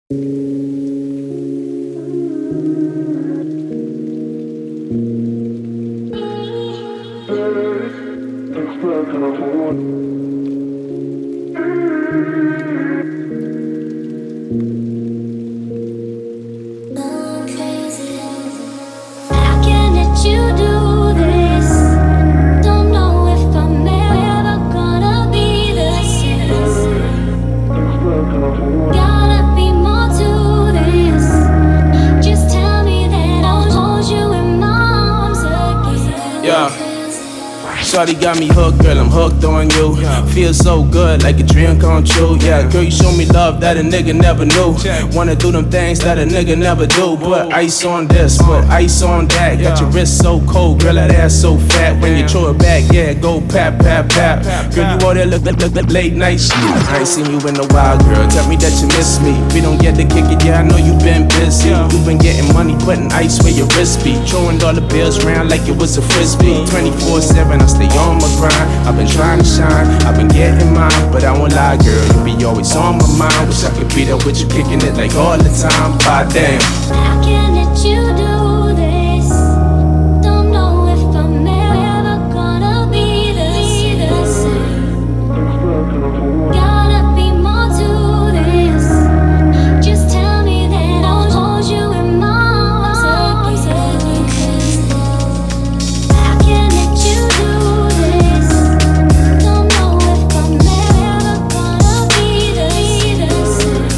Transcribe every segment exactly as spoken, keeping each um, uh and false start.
Shawty got me hooked, girl, I'm hooked on you. Feel so good, like a dream come true. Yeah, girl, you show me love that a nigga never knew. Wanna do them things that a nigga never do. Put ice on this, put ice on that. Got your wrist so cold, girl, that ass so fat. When you throw it back, yeah, go pap, pap, pap. Girl, you all there look, look, look, look late night shit. I ain't seen you in a while, girl, tell me that you miss me. We don't get to kick it, yeah, I know you been busy. You been getting money, putting ice where your wrist be. Throwing dollar bills around like it was a frisbee. twenty-four seven, I stay on my grind. I've been trying to shine, I've been getting mine. But I won't lie, girl, you be always on my mind. Wish I could be there with you, kicking it like all the time. But damn, how can let you do this? Don't know if I'm ever gonna be the same. Gotta be more to this. Just tell me that I'll hold you in my arms again. How can let you do this? Don't know if I'm ever gonna be the same.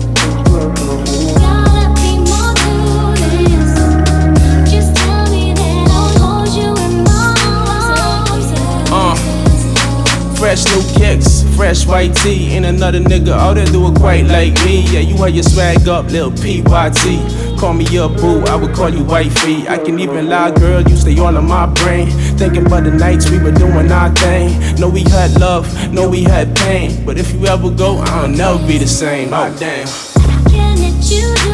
Gotta be more to this. Just tell me that I'll hold you in my arms again. uh fresh new kicks, fresh white tee. Ain't another nigga out there do it quite like me. Yeah, you had your swag up, lil' P Y T. Call me your boo, I would call you wifey. I can even lie, girl, you stay all in my brain. Thinking about the nights we were doing our thing. Know we had love, know we had pain. But if you ever go, I'll never be the same. Oh damn. How can let you do